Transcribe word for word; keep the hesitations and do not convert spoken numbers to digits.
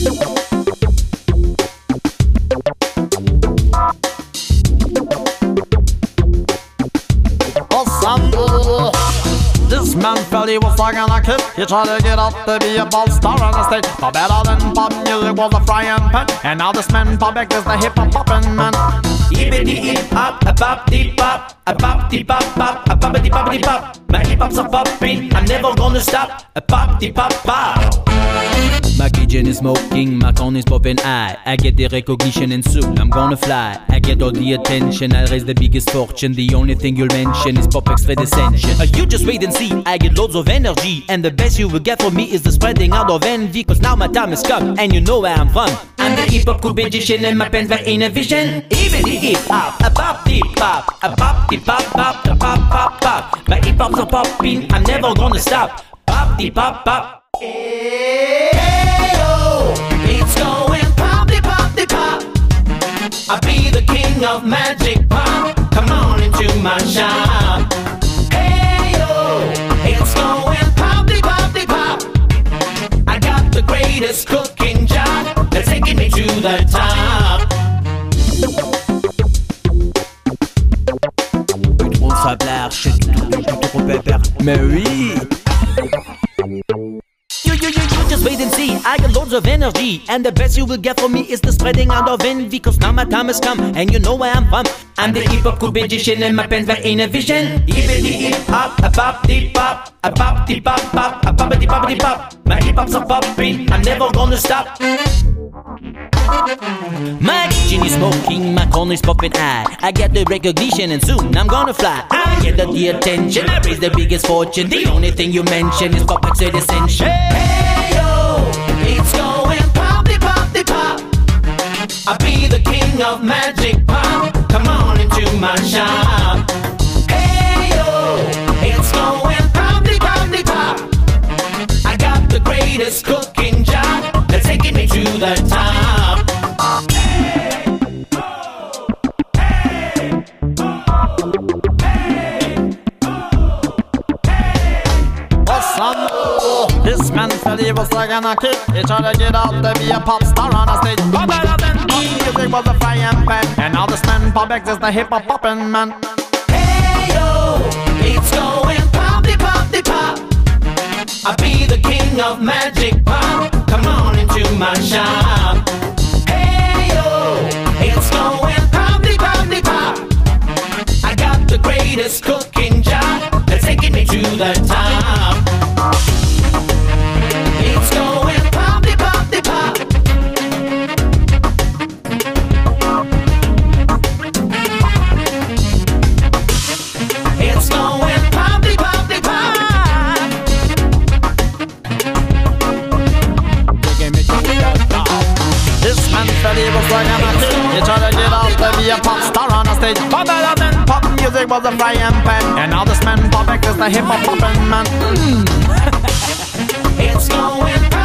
This man felt he was like a kid. He tried to get up to be a ball star on the stage, but better than pop music was a frying pan. And now this man pop back is the hip hop poppin' man. Hippity hip hop, a pop dee pop, a pop dee pop pop, a pop dee pop dee pop. My hip hop's a poppin', I'm never gonna stop. A pop dee pop pop. My kitchen is smoking, my con is popping high. I get the recognition and soon I'm gonna fly. I get all the attention, I raise the biggest fortune. The only thing you'll mention is Pop X Redescension. uh, You just wait and see, I get loads of energy. And the best you will get from me is the spreading out of envy. Cause now my time has come, and you know where I'm from. I'm the hip hop cool magician and my pens were in a vision. Even the hip hop, a pop dee pop, a pop dee pop pop, a pop pop pop. My hip hop's a poppin', I'm never gonna stop. Pop dee pop pop. Hey, oh, it's going pop dee pop dee pop. I'll be the king of magic pop. Come on into my shop. Hey, oh, it's going pop dee pop dee pop. I got the greatest cooking job that's taking me to the top. Trop faiblard, je suis tout trop pépère. Mais oui! You, you, you, you just wait and see, I got loads of energy. And the best you will get from me is the spreading out of envy. Cause now my time has come, and you know where I'm from. I'm the hip hop cool magician and my pens were in a vision. Even the hip hop, a pop dee pop, a pop dee pop pop, a pop dee pop dee pop. My hip hop's a poppin', I'm never gonna stop. My kitchen is smoking, my corner is popping high. I get the recognition and soon I'm gonna fly. I get the, the attention, I raise the biggest fortune. The only thing you mention is Pop X Redescension. Hey yo, it's going pop dee pop dee pop. I'll be the king of magic pop. Come on into my shop. Hey yo, it's going pop dee pop dee pop. I got the greatest cooking job that's taking me to the top. This man felt he was like a kid. He tried to get out to be a pop star on a stage, but better than pop music was a frying pan. And now this man Pop X is the hip hop poppin' man. Hey yo, it's going pop dee pop dee pop. I'll be the king of magic pop. Come on into my shop. Hey yo, it's going pop dee pop dee pop. I got the greatest cooking job that's taking me to the top. It's going pop dee pop dee pop. It's going pop dee pop dee pop. This man felt he was like a kid. He tried to get out to be a pop star on a stage, but better than pop music was a frying pan. And now this man Pop X is the hip hop poppin' man. It's going